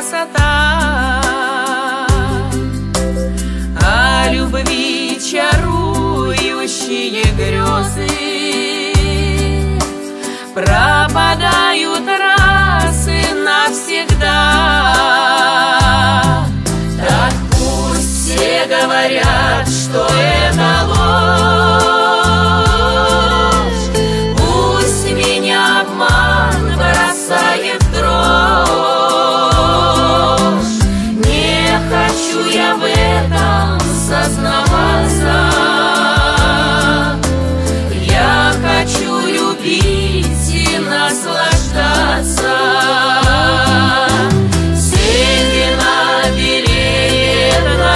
красота, о любви чарующие грезы. Пропадают расы навсегда. Так пусть все говорят, что это ложь. Пусть меня обман бросает в дрожь. Не хочу я в этом сознаваться. Я хочу любить и наслаждаться. Седина белеет на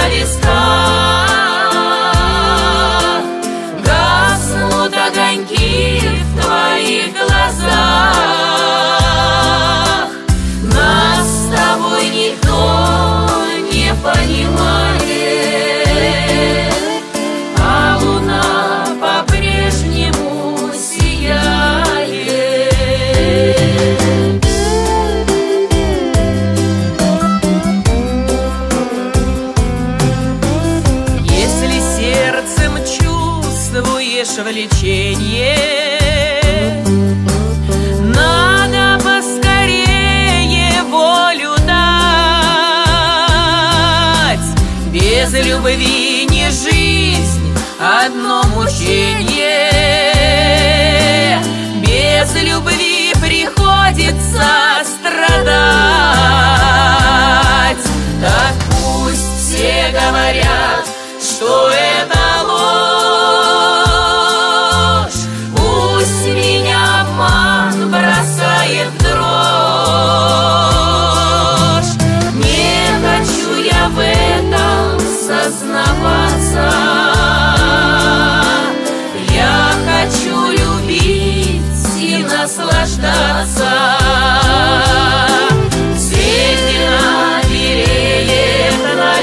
висках, гаснут огоньки в твоих глазах. Нас с тобой никто не понимает, а луна по-прежнему сияет. Если сердцем чувствуешь влечение, надо поскорее волю дать. Без любви не жизнь, одно мучение. Без любви приходится страдать. Так пусть все говорят, что это ложь. Пусть меня обман бросает в дрожь. Не хочу я в этом сознаваться. Я хочу любить и наслаждаться. Седина белеет на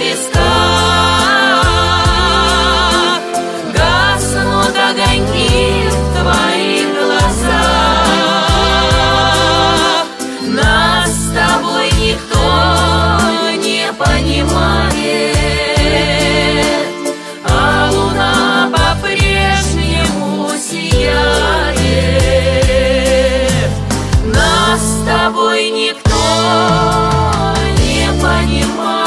висках, гаснут огоньки в твоих глазах. Нас с тобой никто не понимает, а луна по-прежнему сияет. Нас с тобой никто не понимает.